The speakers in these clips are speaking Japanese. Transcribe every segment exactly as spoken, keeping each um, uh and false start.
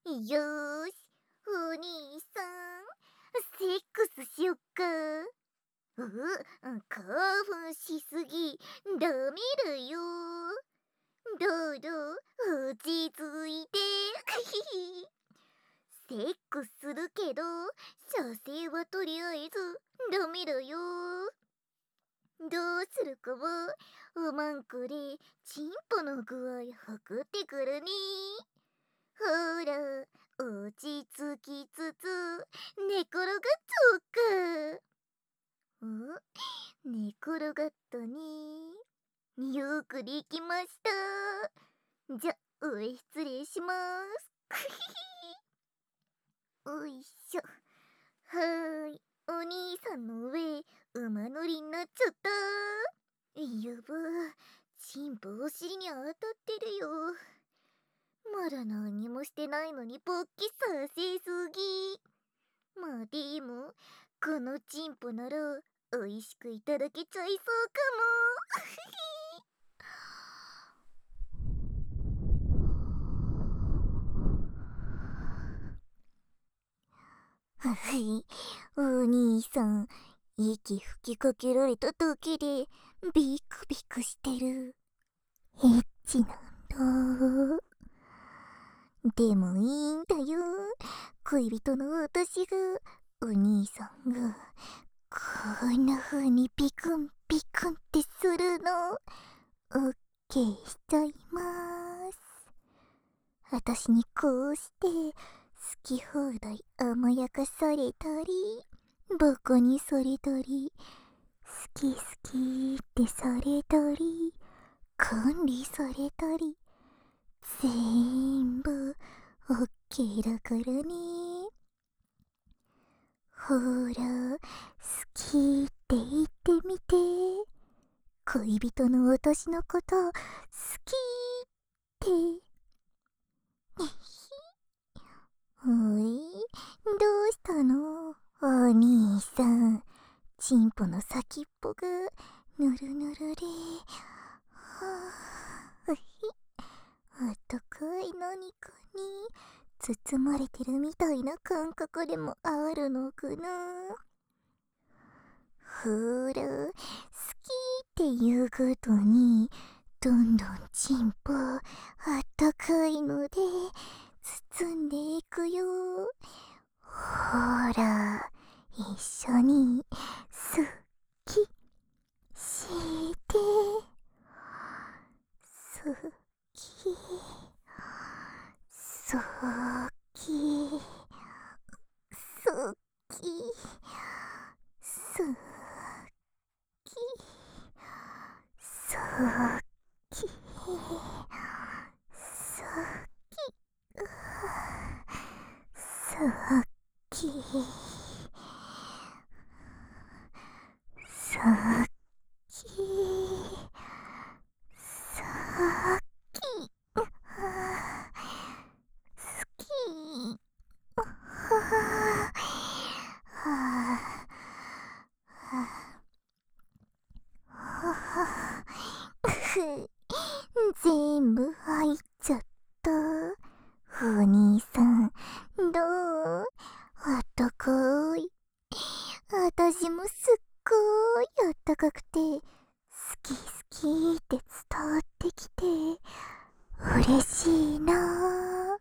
よーし、お兄さん、セックスしよっか。うう、興奮しすぎ、ダメだよ。どうぞ、落ち着いて。セックスするけど、射精はとりあえず、ダメだよ。どうするかは、おまんこで、チンポの具合測ってくるね。ほら、落ち着きつつ、寝転がっちゃおうか。ん寝転がったね。よくできました。じゃ、上失礼します。おいしょ。はーい。お兄さんの上、馬乗りになっちゃった。やば。チンポお尻に当たってるよ。まだ何もしてないのに勃起させすぎ。まあでも、このチンポなら美味しくいただけちゃいそうかも。はい、お兄さん、息吹きかけられただけでビクビクしてる。エッチなんだ。でもいいんだよ。恋人の私が、お兄さんが、こんな風にピクンピクンってするの、オッケーしちゃいます。私にこうして、好き放題甘やかされたり、バカにされたり、好き好きってされたり、管理されたり、全部、オッケーだからね。ほら、好きって言ってみて。恋人の私のこと好きって。おい、どうしたのお兄さん。チンポの先っぽがぬるぬるで、はぁ、あったかい何かに包まれてるみたいな感覚でもあるのかな。ほら、好きって言うごとに、どんどんチンポあったかいので包んでいくよ。ほら、一緒に好きして、好き、好き、好き、好き、好き、好き、好き、さっき、さっき、好き、はぁ、全部入っちゃった。お兄さん、どうあったかい。私もすっごいあったかくて、好き好きって伝わってきて、嬉しいなぁ。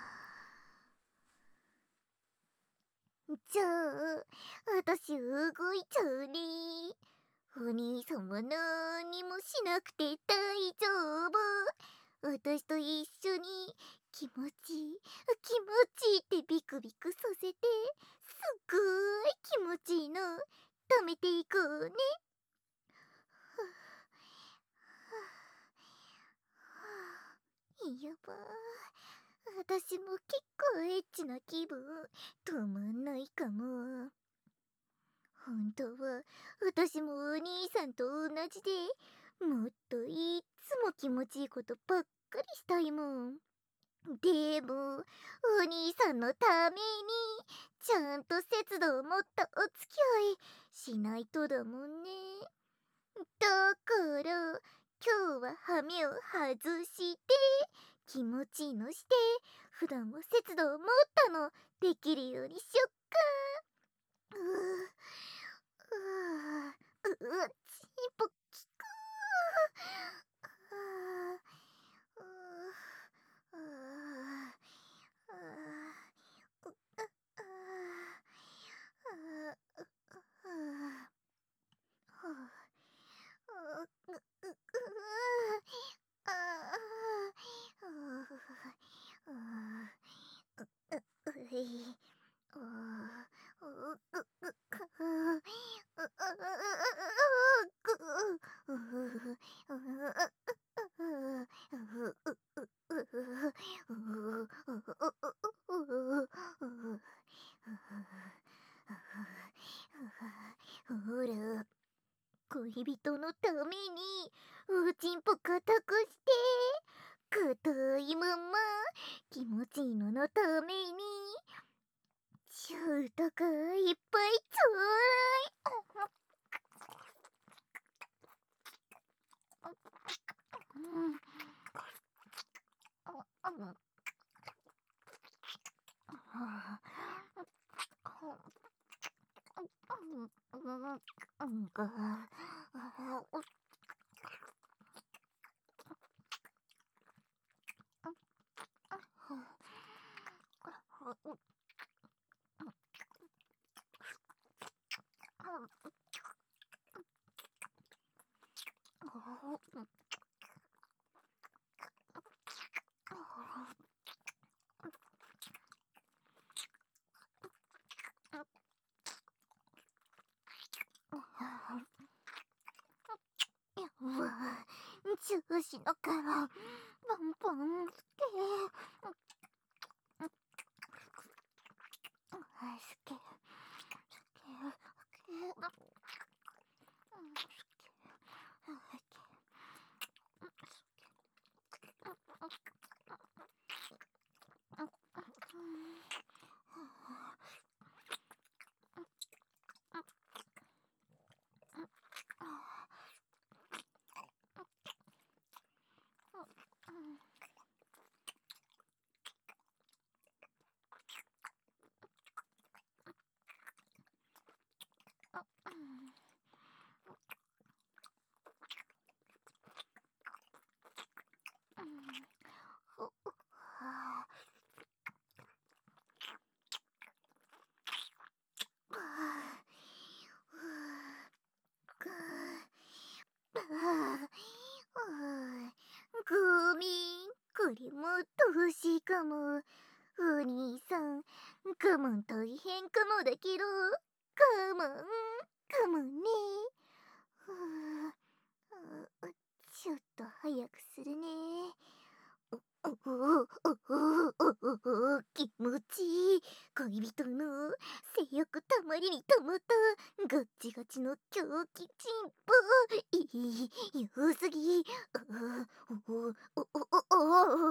じゃあ、私動いちゃうね。お兄さんは何にもしなくて大丈夫。私と一緒に気持ちいい、気持ちいいってビクビクさせて、すっごい気持ちいいの貯めていこうね。やばー。私も結構エッチな気分止まんないかも。本当は私もお兄さんと同じで、もっといっつも気持ちいいことばっかりしたいもん。でもお兄さんのためにちゃんと節度を持ったお付き合いしないとだもんね。だから今日は羽目を外して気持ちいいのして、普段は節度を持ったのできるようにしよっか。うううううちんぽきくうううほら、恋人のためにおちんぽ固くして硬いまま気持ちいいののためにシュートがいっぱいちょうだい。調子のからポンポンつけすけすけすごめん、これもっと欲しいかも。お兄さん、我慢大変かもだけど、我慢、我慢ね。ちょっと早くするね。おおおおお気持ちいい。恋人の性欲たまりにたまったガッチガチの狂気チンポ。いい、良すぎ。おおおおおおおおお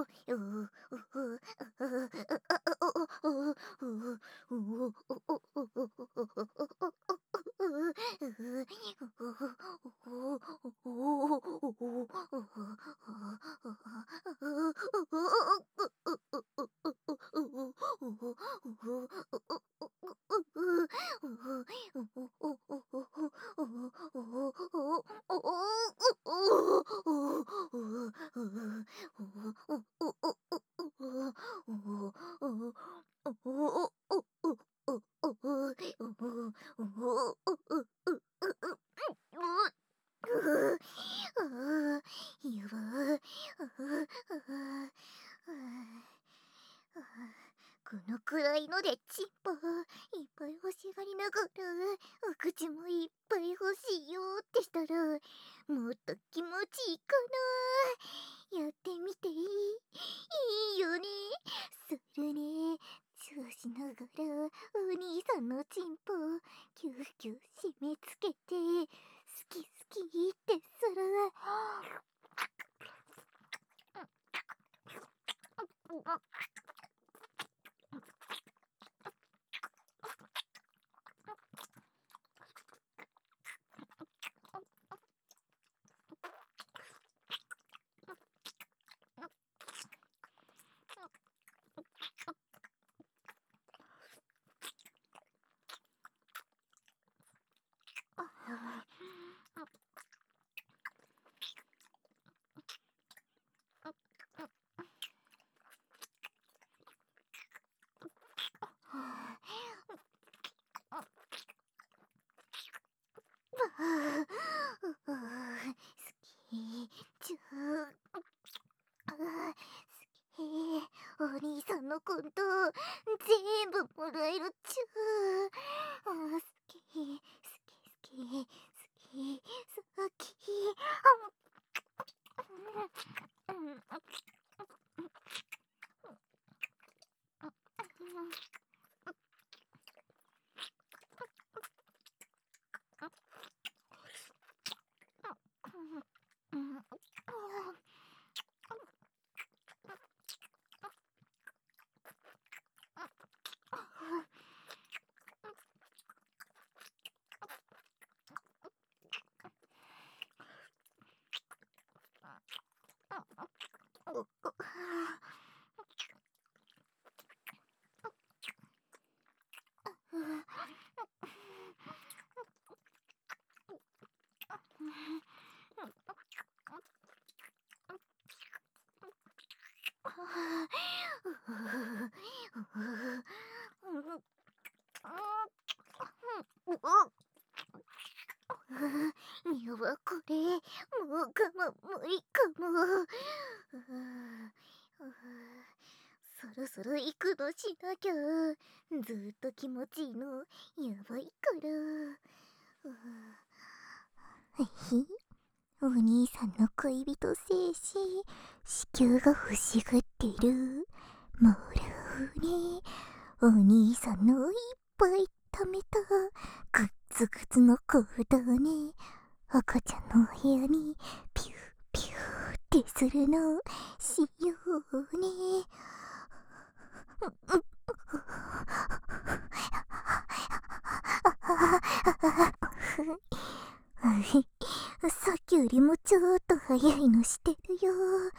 このくらいのでチンポいっぱい欲しがりながらお口もいっぱい欲しいよってしたらもっと気持ちいいかな。やってみていい？いいよね。それね、そうしながらお兄さんのチンポキューキュー締め付けて好き好きってする。 お兄さんのコント全部もらえるっちゅう。あー、好き好き好き好き好き。うんうんうんいやば、これもう我慢無理かも。そろそろ行くのしなきゃ。ずーっと気持ちいいのやばいから。えひ、お兄さんの恋人精子、子宮が欲しがってる。もらうね。お兄さんのいっぱい貯めたグッツグツのコードをね、赤ちゃんのお部屋にピューピューってするのしようね。さっきよりもちょっと早いのしてるよ。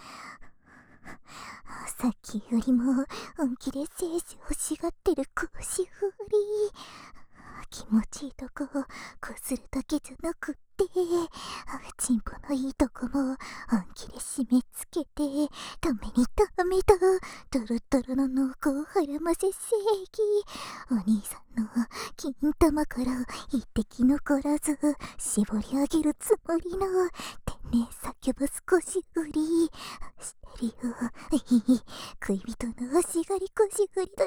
さっきよりも本気で精子欲しがってる腰振り。気持ちいいとここするだけじゃなくって、チンポのいいとこも本気で締め付けて、ためにためたトロトロの濃厚腹ませ正義。お兄さんの金玉から一滴残らず絞り上げるつもりの天然叫ぶ少し振りしてるよ。恋人のしがり腰振りだよ。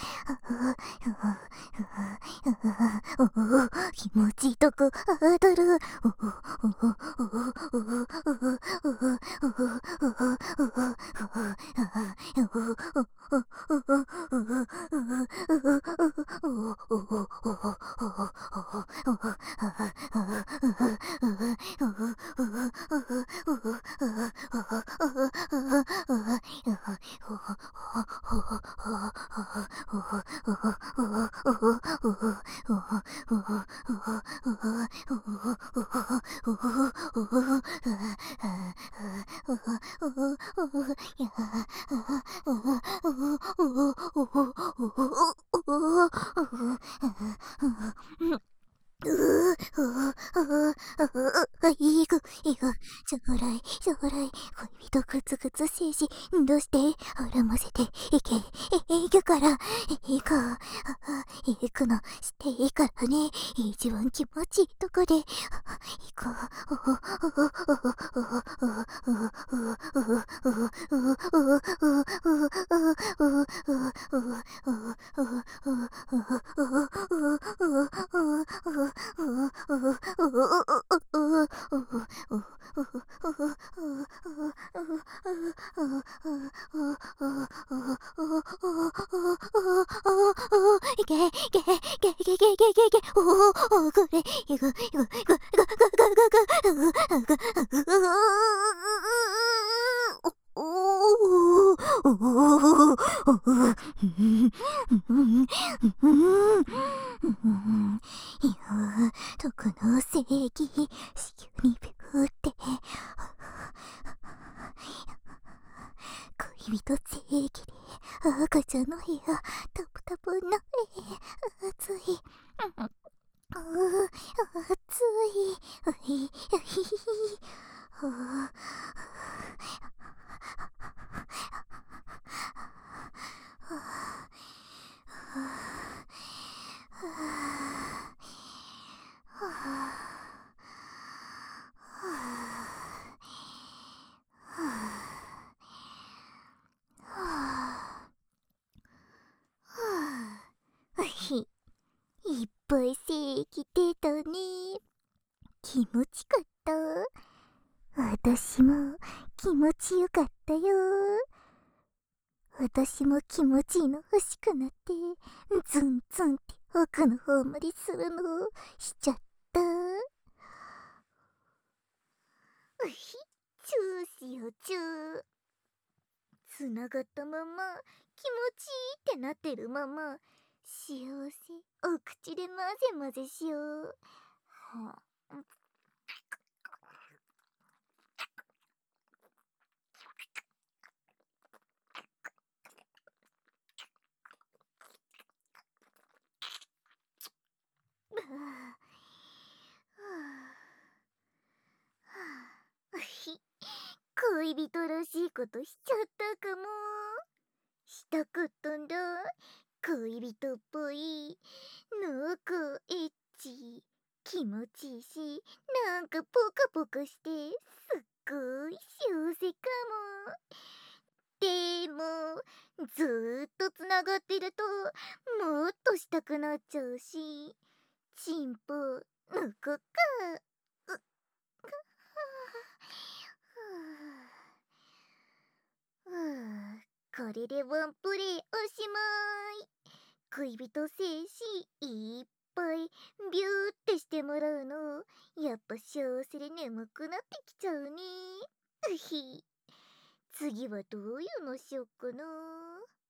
おお、気持ちいいとこ当たる。おおおおおおおいいく、いいく、将来、将来、恋人グツグツ精子、どうして、恨ませて、いけ、いくから、いく、いくの、していいからね、一番気持ちいいとこで、いく、いけ、いけ、いけ、いけ、いけ、いけ、いけ、いけ、おお、おこれ、いく、いく、いく、いく、いく、いく、いく、いく、いく、おお、おお、いや、特の正義、子宮にビューって、恋人正義で赤ちゃんの部屋タプタプなれ、熱い、あー熱い、うひうひひあぱい精液出たね。気持ちかった。私も気持ちよかったよ。私も気持ちいいの欲しくなって、ズンズンって奥の方までするのしちゃった。うひ、チューしようチュー。つながったまま、気持ちいいってなってるまま、幸せ、お口で混ぜ混ぜしよう。はあ、うひ、恋人らしいことしちゃったかも。したかったんだ。恋人っぽい。なんかエッチ。気持ちいいし、なんかポカポカして、すっごい幸せかも。でも、ずーっとつながってると、もっとしたくなっちゃうし、チンポ、抜こっか。うっ、ふぅ、これでワンプレイおしまい。恋人精子いっぱいビューってしてもらうの、やっぱ幸せで眠くなってきちゃうね。うひ、次はどういうのしよっかな。